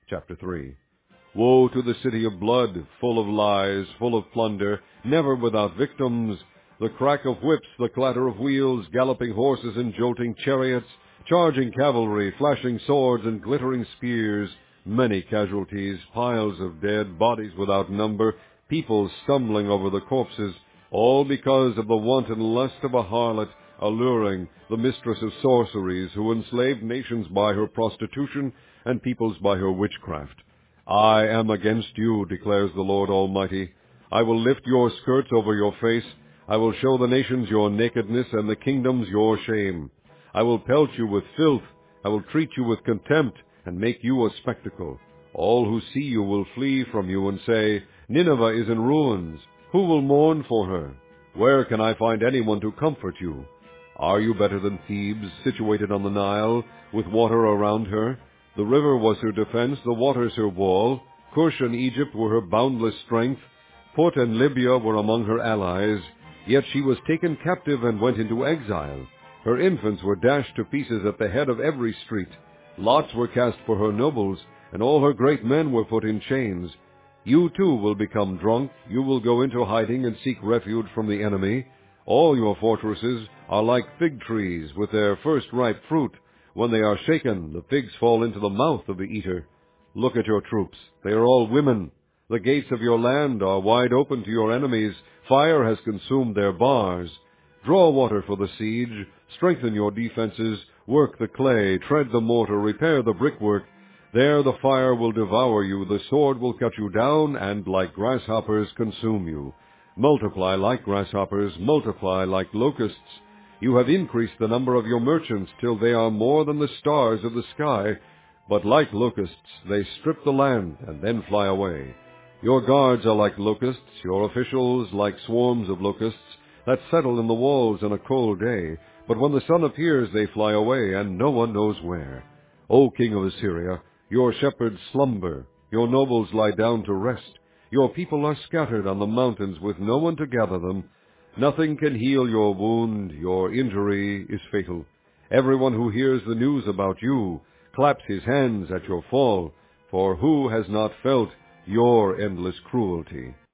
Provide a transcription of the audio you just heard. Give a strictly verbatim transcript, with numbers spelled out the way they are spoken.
Chapter three. Woe to the city of blood, full of lies, full of plunder, never without victims, the crack of whips, the clatter of wheels, galloping horses and jolting chariots, charging cavalry, flashing swords and glittering spears, many casualties, piles of dead, bodies without number, people stumbling over the corpses, all because of the wanton lust of a harlot, alluring, the mistress of sorceries, who enslaved nations by her prostitution and peoples by her witchcraft. I am against you, declares the Lord Almighty. I will lift your skirts over your face. I will show the nations your nakedness and the kingdoms your shame. I will pelt you with filth. I will treat you with contempt and make you a spectacle. All who see you will flee from you and say, Nineveh is in ruins. Who will mourn for her? Where can I find anyone to comfort you? Are you better than Thebes, situated on the Nile, with water around her? The river was her defense, the waters her wall. Cush and Egypt were her boundless strength. Put and Libya were among her allies. Yet she was taken captive and went into exile. Her infants were dashed to pieces at the head of every street. Lots were cast for her nobles, and all her great men were put in chains. You too will become drunk. You will go into hiding and seek refuge from the enemy. All your fortresses are like fig trees with their first ripe fruit. When they are shaken, the figs fall into the mouth of the eater. Look at your troops. They are all women. The gates of your land are wide open to your enemies. Fire has consumed their bars. Draw water for the siege. Strengthen your defenses. Work the clay. Tread the mortar. Repair the brickwork. There the fire will devour you. The sword will cut you down, and like grasshoppers consume you. Multiply like grasshoppers. Multiply like locusts. You have increased the number of your merchants till they are more than the stars of the sky. But like locusts, they strip the land and then fly away. Your guards are like locusts, your officials like swarms of locusts that settle in the walls on a cold day. But when the sun appears, they fly away, and no one knows where. O king of Assyria, your shepherds slumber, your nobles lie down to rest. Your people are scattered on the mountains with no one to gather them. Nothing can heal your wound, your injury is fatal. Everyone who hears the news about you claps his hands at your fall, for who has not felt your endless cruelty?